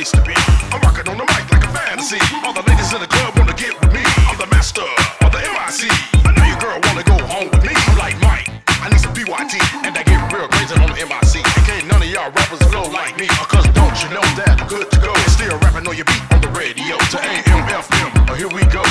place to be. I'm rocking on the mic like a fantasy. All the ladies in the club wanna get with me. I'm the master of the MIC. I know your girl wanna go home with me. I'm like Mike, I need some BYT, and I get real crazy on the MIC. And can't none of y'all rappers flow like me, cause don't you know that I'm good to go. And still rapping on your beat on the radio to AM, FM. Here we go.